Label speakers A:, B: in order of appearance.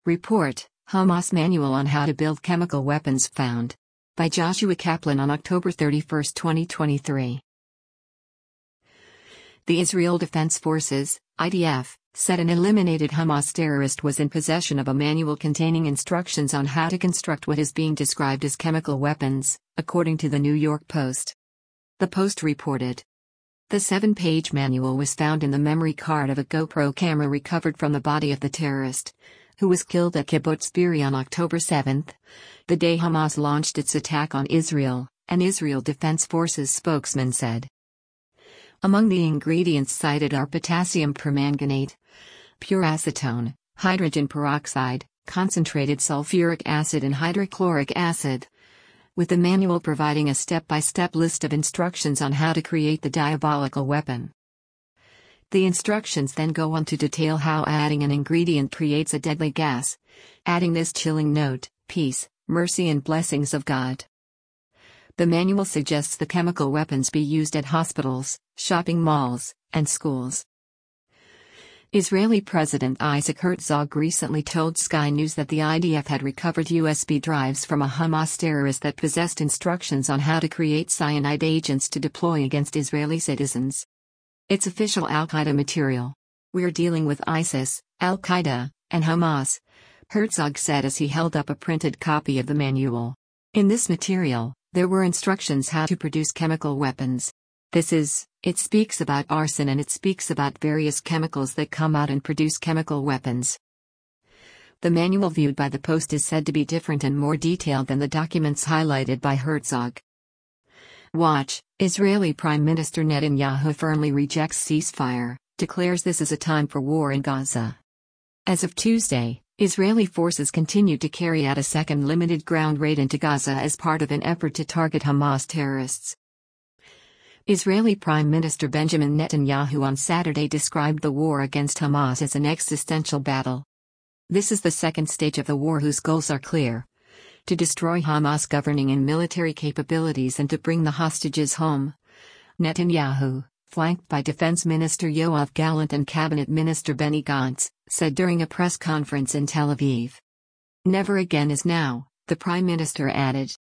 A: Report, Hamas Manual on How to Build Chemical Weapons found. By Joshua Kaplan on October 31, 2023. The Israel Defense Forces, IDF, said an eliminated Hamas terrorist was in possession of a manual containing instructions on how to construct what is being described as chemical weapons, according to the New York Post. The Post reported. The 7-page manual was found in the memory card of a GoPro camera recovered from the body of the terrorist, who was killed at Kibbutz Be'eri on October 7, the day Hamas launched its attack on Israel, an Israel Defense Forces spokesman said. Among the ingredients cited are potassium permanganate, pure acetone, hydrogen peroxide, concentrated sulfuric acid and hydrochloric acid, with the manual providing a step-by-step list of instructions on how to create the diabolical weapon. The instructions then go on to detail how adding an ingredient creates a deadly gas, adding this chilling note: peace, mercy and blessings of God. The manual suggests the chemical weapons be used at hospitals, shopping malls, and schools. Israeli President Isaac Herzog recently told Sky News that the IDF had recovered USB drives from a Hamas terrorist that possessed instructions on how to create cyanide agents to deploy against Israeli citizens. It's official Al-Qaeda material. We're dealing with ISIS, Al-Qaeda, and Hamas, Herzog said as he held up a printed copy of the manual. In this material, there were instructions how to produce chemical weapons. It speaks about arson and it speaks about various chemicals that come out and produce chemical weapons. The manual viewed by the Post is said to be different and more detailed than the documents highlighted by Herzog. Watch, Israeli Prime Minister Netanyahu firmly rejects ceasefire, declares this is a time for war in Gaza. As of Tuesday, Israeli forces continued to carry out a second limited ground raid into Gaza as part of an effort to target Hamas terrorists. Israeli Prime Minister Benjamin Netanyahu on Saturday described the war against Hamas as an existential battle. This is the second stage of the war whose goals are clear: to destroy Hamas governing and military capabilities and to bring the hostages home. Netanyahu, flanked by Defense Minister Yoav Gallant and Cabinet Minister Benny Gantz, said during a press conference in Tel Aviv. Never again is now, the Prime Minister added.